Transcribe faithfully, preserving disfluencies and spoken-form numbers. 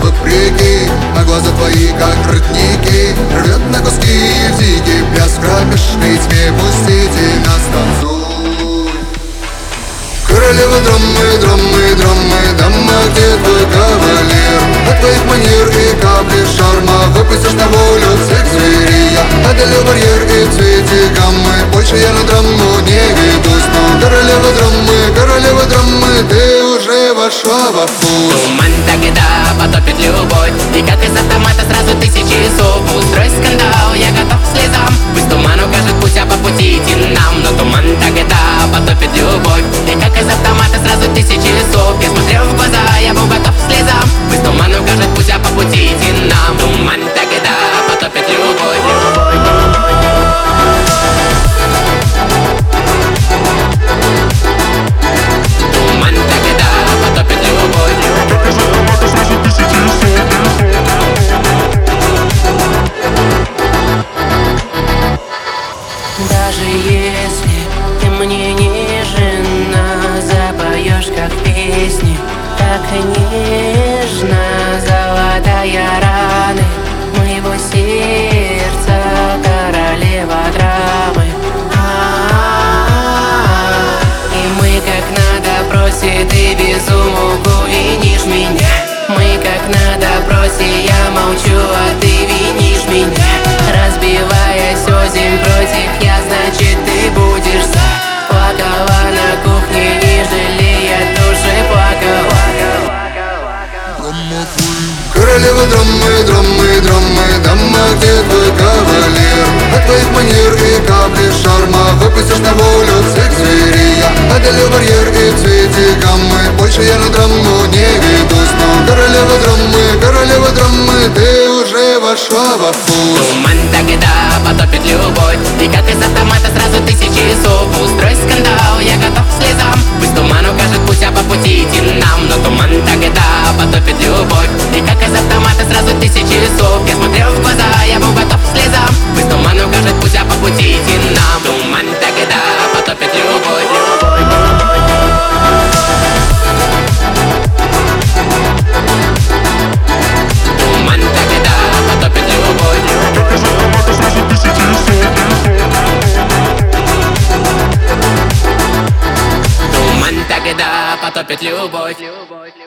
вопреки, а глаза твои, как родники, рвет на куски и в дикий пляс в кромешной тьме пустите нас танцуй. Королева драмы, драмы, драмы, дама, где твой кавалер? От твоих манер и капли шарма выпустишь на волю всех зверей. Я одолел барьер и в цвете гаммы, больше я на драму не ведусь. Но королева драмы, королева драмы, ты уже вошла во вкус. Туман тогда потопит любовь, и как из автомата сразу тысячи слов. Устрой скандал, я готов к слезам, пусть туман укажет путь, а по пути идти нам. Но туман тогда потопит любовь, и как из автомата сразу тысячи слов. Я смотрел в глаза, я был готов к слезам, пусть туман укажет путь, а по пути идти нам. Туман тогда потопит любовь. Туман тогда потопит любовь. Даже если ты мне нежно запоешь, как в песне, так нежно, золотая раны моего сердца, королева драмы. А-а-а. И мы как надо просит, и без умолку винишь меня. Мы как надо просит, я молчу, а ты винишь меня. Разбиваясь озимь против, я, значит, ты будешь за. Плакала на кухне, не жалея души, плакала. Королева драмы, драмы, драмы, дама, где твой кавалер? От твоих манер и капли шарма выпустишь на волю всех зверей. Я одолел барьер и в цвете гаммы, больше я на драму не ведусь. Но королева драмы, королева драмы, ты уже вошла во вкус. Туман тогда потопит любовь, и как из автомата сразу тысячи слов. Устрой скандал, я готов к слезам, пусть туман укажет путь, а по пути идти нам. Но туман тогда потопит любовь, и как из автомата сразу тысячи слов. Я смотрел в глаза, я был готов к слезам, пусть туман укажет путь, а по пути идти нам. Туман тогда потопит любовь. Туман тогда потопит любовь. Туман тогда потопит любовь.